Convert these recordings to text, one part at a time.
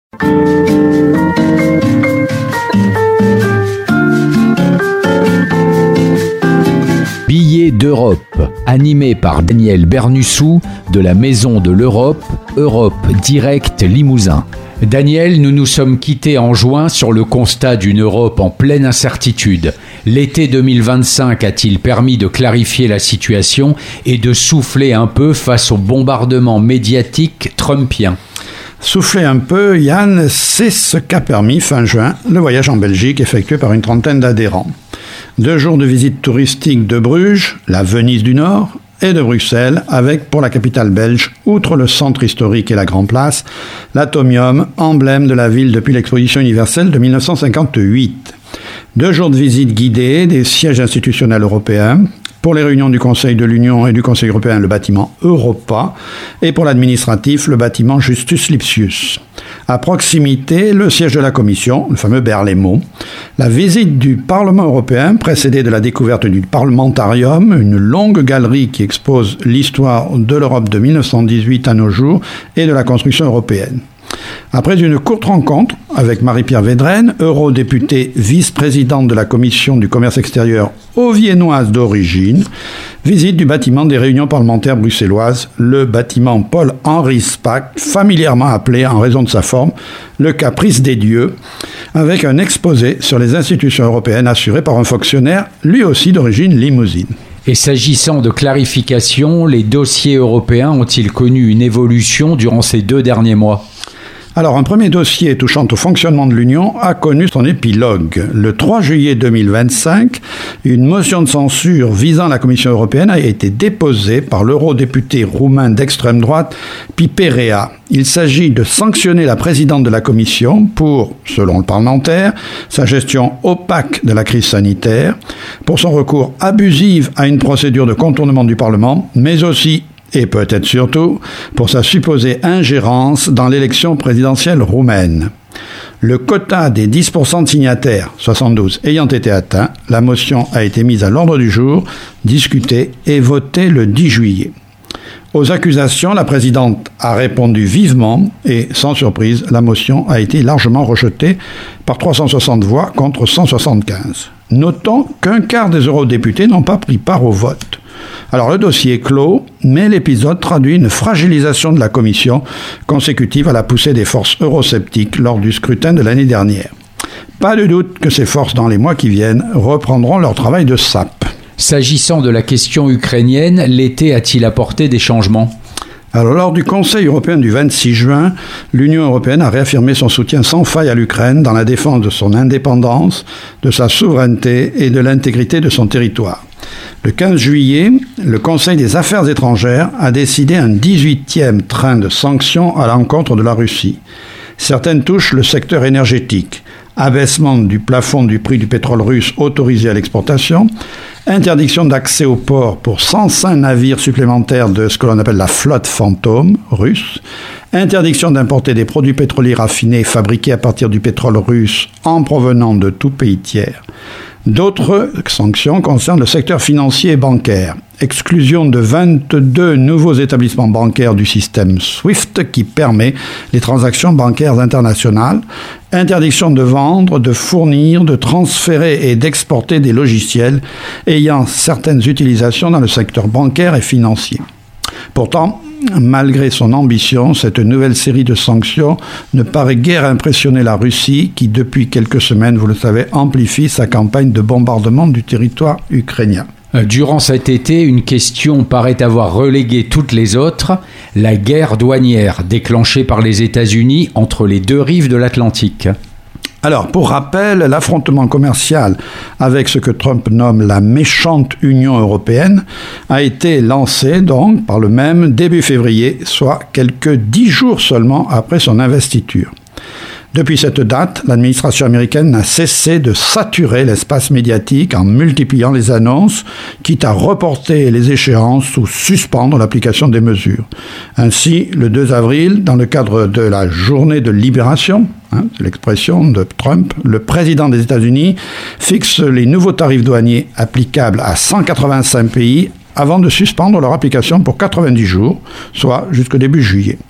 Billets d'Europe, animé par Daniel Bernussou de la Maison de l'Europe, Europe Direct Limousin. Daniel, nous nous sommes quittés en juin sur le constat d'une Europe en pleine incertitude. L'été 2025 a-t-il permis de clarifier la situation et de souffler un peu face au bombardement médiatique trumpien ? Souffler un peu, Yann, c'est ce qu'a permis fin juin le voyage en Belgique effectué par une trentaine d'adhérents. 2 jours de visite touristique de Bruges, la Venise du Nord, et de Bruxelles, avec pour la capitale belge, outre le centre historique et la Grand Place, l'Atomium, emblème de la ville depuis l'exposition universelle de 1958. 2 jours de visite guidée des sièges institutionnels européens, pour les réunions du Conseil de l'Union et du Conseil européen, le bâtiment Europa, et pour l'administratif, le bâtiment Justus Lipsius. À proximité, le siège de la Commission, le fameux Berlaymont, la visite du Parlement européen, précédée de la découverte du Parlementarium, une longue galerie qui expose l'histoire de l'Europe de 1918 à nos jours et de la construction européenne. Après une courte rencontre avec Marie-Pierre Védrenne, eurodéputée vice-présidente de la Commission du commerce extérieur viennoise d'origine, visite du bâtiment des réunions parlementaires bruxelloises, le bâtiment Paul-Henri Spaak, familièrement appelé, en raison de sa forme, le Caprice des dieux, avec un exposé sur les institutions européennes assuré par un fonctionnaire, lui aussi d'origine limousine. Et s'agissant de clarification, les dossiers européens ont-ils connu une évolution durant ces 2 derniers mois ? Alors, un premier dossier touchant au fonctionnement de l'Union a connu son épilogue. Le 3 juillet 2025, une motion de censure visant la Commission européenne a été déposée par l'eurodéputé roumain d'extrême droite, Piperea. Il s'agit de sanctionner la présidente de la Commission pour, selon le parlementaire, sa gestion opaque de la crise sanitaire, pour son recours abusif à une procédure de contournement du Parlement, mais aussi et peut-être surtout pour sa supposée ingérence dans l'élection présidentielle roumaine. Le quota des 10% de signataires, 72, ayant été atteint, la motion a été mise à l'ordre du jour, discutée et votée le 10 juillet. Aux accusations, la présidente a répondu vivement et, sans surprise, la motion a été largement rejetée par 360 voix contre 175. Notons qu'un quart des eurodéputés n'ont pas pris part au vote. Alors le dossier est clos, mais l'épisode traduit une fragilisation de la Commission consécutive à la poussée des forces eurosceptiques lors du scrutin de l'année dernière. Pas de doute que ces forces, dans les mois qui viennent, reprendront leur travail de sape. S'agissant de la question ukrainienne, l'été a-t-il apporté des changements ? Alors, lors du Conseil européen du 26 juin, l'Union européenne a réaffirmé son soutien sans faille à l'Ukraine dans la défense de son indépendance, de sa souveraineté et de l'intégrité de son territoire. Le 15 juillet, le Conseil des Affaires étrangères a décidé un 18e train de sanctions à l'encontre de la Russie. Certaines touchent le secteur énergétique. Abaissement du plafond du prix du pétrole russe autorisé à l'exportation, interdiction d'accès au port pour 105 navires supplémentaires de ce que l'on appelle la flotte fantôme russe, interdiction d'importer des produits pétroliers raffinés fabriqués à partir du pétrole russe en provenant de tout pays tiers. D'autres sanctions concernent le secteur financier et bancaire. Exclusion de 22 nouveaux établissements bancaires du système SWIFT qui permet les transactions bancaires internationales. Interdiction de vendre, de fournir, de transférer et d'exporter des logiciels ayant certaines utilisations dans le secteur bancaire et financier. Pourtant, malgré son ambition, cette nouvelle série de sanctions ne paraît guère impressionner la Russie qui, depuis quelques semaines, vous le savez, amplifie sa campagne de bombardement du territoire ukrainien. Durant cet été, une question paraît avoir relégué toutes les autres, la guerre douanière déclenchée par les États-Unis entre les 2 rives de l'Atlantique. Alors, pour rappel, l'affrontement commercial avec ce que Trump nomme la méchante Union européenne a été lancé donc par le même début février, soit quelques 10 jours seulement après son investiture. Depuis cette date, l'administration américaine n'a cessé de saturer l'espace médiatique en multipliant les annonces, quitte à reporter les échéances ou suspendre l'application des mesures. Ainsi, le 2 avril, dans le cadre de la journée de libération, c'est l'expression de Trump, le président des États-Unis fixe les nouveaux tarifs douaniers applicables à 185 pays avant de suspendre leur application pour 90 jours, soit jusqu'au début juillet.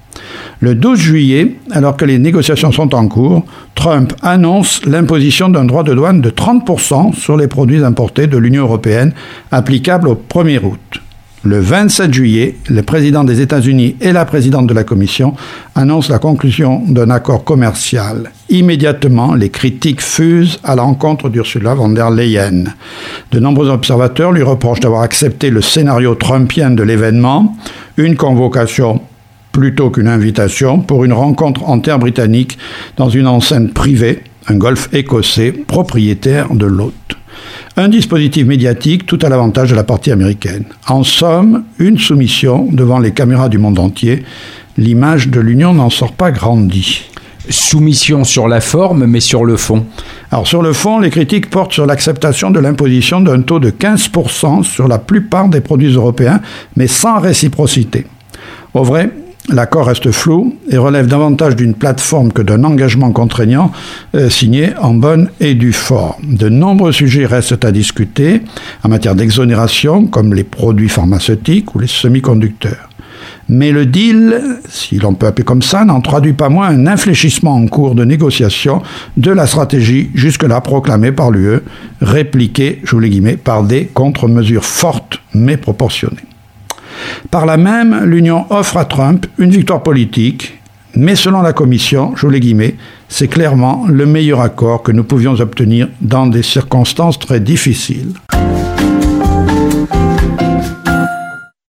Le 12 juillet, alors que les négociations sont en cours, Trump annonce l'imposition d'un droit de douane de 30% sur les produits importés de l'Union européenne, applicable au 1er août. Le 27 juillet, le président des États-Unis et la présidente de la Commission annoncent la conclusion d'un accord commercial. Immédiatement, les critiques fusent à l'encontre d'Ursula von der Leyen. De nombreux observateurs lui reprochent d'avoir accepté le scénario trumpien de l'événement, une convocation plutôt qu'une invitation pour une rencontre en terre britannique dans une enceinte privée, un golfe écossais propriétaire de l'hôte. Un dispositif médiatique tout à l'avantage de la partie américaine. En somme, une soumission devant les caméras du monde entier. L'image de l'Union n'en sort pas grandie. Soumission sur la forme, mais sur le fond. Alors sur le fond, les critiques portent sur l'acceptation de l'imposition d'un taux de 15% sur la plupart des produits européens, mais sans réciprocité. Au vrai, l'accord reste flou et relève davantage d'une plateforme que d'un engagement contraignant signé en bonne et due forme. De nombreux sujets restent à discuter en matière d'exonération, comme les produits pharmaceutiques ou les semi-conducteurs. Mais le deal, si l'on peut appeler comme ça, n'en traduit pas moins un infléchissement en cours de négociation de la stratégie jusque-là proclamée par l'UE, répliquée, j'ouvre les guillemets, par des contre-mesures fortes mais proportionnées. Par là même, l'Union offre à Trump une victoire politique, mais selon la Commission, j'ouvre les guillemets, c'est clairement le meilleur accord que nous pouvions obtenir dans des circonstances très difficiles.